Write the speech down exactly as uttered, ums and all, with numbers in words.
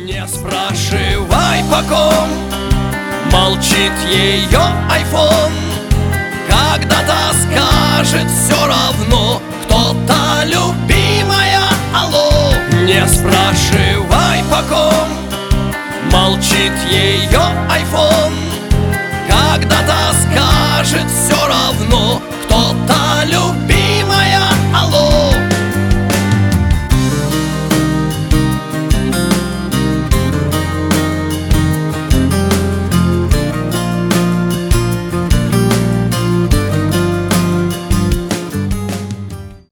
Не спрашивай, по ком молчит ее айфон. Когда-то скажет все равно кто-то: любимая, алло. Не спрашивай, по ком молчит ее айфон. Когда-то скажет все равно